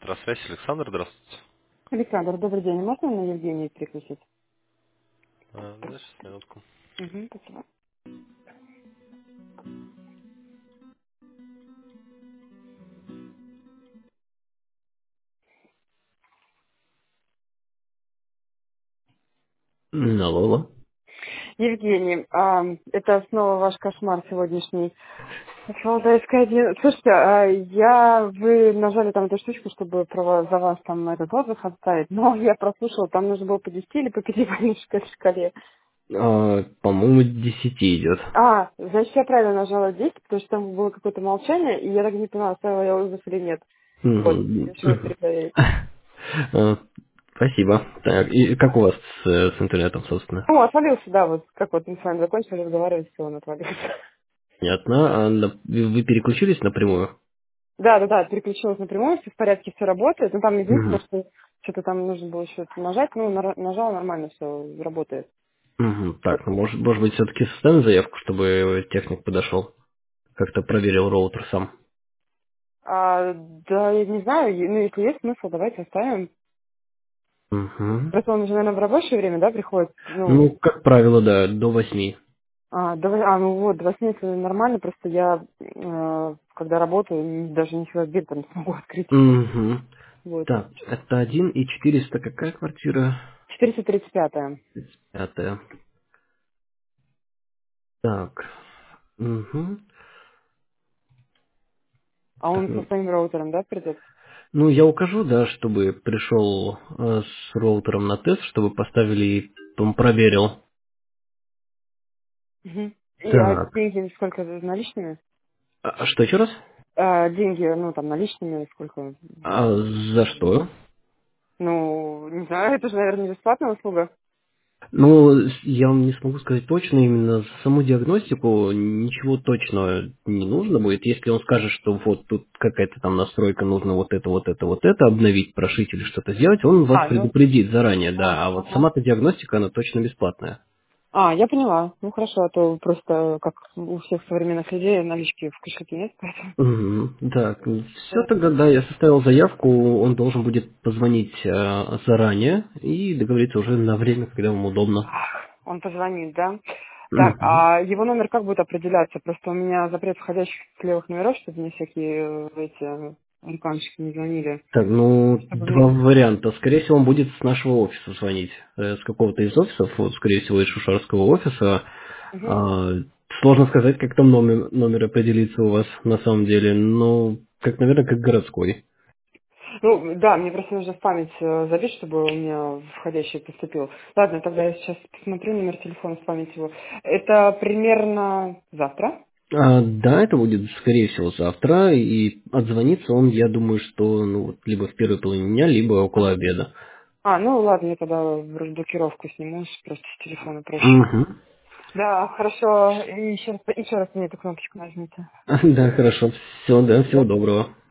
Электросвязь, Александр, здравствуйте. Александр, добрый день. Можно на Евгении переключить? Да, сейчас, минутку. Угу, спасибо. Алло, алло. Евгений, это снова ваш кошмар сегодняшний. Валдайская один. Слушайте, вы нажали там эту штучку, чтобы за вас там этот отзыв оставить, но я прослушала, там нужно было по 10 или по 5 шкале. По-моему, 10 идет. Значит, я правильно нажала 10, потому что там было какое-то молчание, и я так не поняла, оставила я отзыв или нет. Вот, Мгм. решила перепроверить. А, Спасибо. Так, и как у вас с интернетом, собственно? Отвалился, да, вот как вот мы с вами закончили разговаривать, все, он отвалился. Понятно. Вы переключились напрямую? Да, переключилась напрямую, все в порядке, все работает. Ну, там единственное, Мгм. что что-то там нужно было еще нажать, нажала, нормально все работает. Мгм. Вот. Так, ну, может быть, все-таки составим заявку, чтобы техник подошел? Как-то проверил роутер сам. Да, я не знаю, ну, если есть смысл, давайте оставим. Мгм. Просто он уже, наверное, в рабочее время, да, приходит, ну, Ну, как правило, да, до 8. ну вот, до 8 это нормально, просто я, когда работаю, даже нифига дверь там не смогу открыть. Угу. Вот. Так, это 1 и 400, какая квартира? 435-я. Пятая. Так. Угу. А Так, он со своим роутером, да, придет? ну, я укажу, да, чтобы пришел с роутером на тест, чтобы поставили и потом проверил. Угу. И Так. деньги сколько наличными? Что еще раз? Деньги, ну, там, наличными, сколько? За что? Ну, не знаю, это же, наверное, не бесплатная услуга. Ну, я вам не смогу сказать точно, именно за саму диагностику ничего точного не нужно будет. Если он скажет, что вот тут какая-то там настройка, нужно вот это обновить, прошить или что-то сделать, он вас Ну, предупредит заранее, да. А вот ага. сама-то диагностика, она точно бесплатная. Я поняла. Ну, хорошо, а то просто, как у всех современных людей, налички в кошельке нет, поэтому... Мгм. Так, все Да. тогда, да, я составил заявку, он должен будет позвонить заранее и договориться уже на время, когда вам удобно. Он позвонит, да? Так, Мгм. а его номер как будет определяться? Просто у меня запрет входящих с левых номеров, чтобы мне всякие эти американщики не звонили. Так, ну, Чтобы два мне... варианта. Скорее всего, он будет с нашего офиса звонить. С какого-то из офисов, вот, скорее всего, из шушарского офиса. Мгм. А, Сложно сказать, как там номер определится у вас на самом деле. Ну, как, наверное, как городской. Ну, да, мне просто нужно в память забить, чтобы у меня входящий поступил. Ладно, тогда я сейчас посмотрю номер телефона в память его. Это примерно завтра? Да, это будет, скорее всего, завтра, и отзвонится он, я думаю, что ну, вот либо в первой половине дня, либо около обеда. Ну ладно, я тогда разблокировку сниму, просто с телефона проще. Мгм. Да, хорошо. И еще раз мне эту кнопочку нажмите. Да, хорошо. Все, да, всего Да. доброго.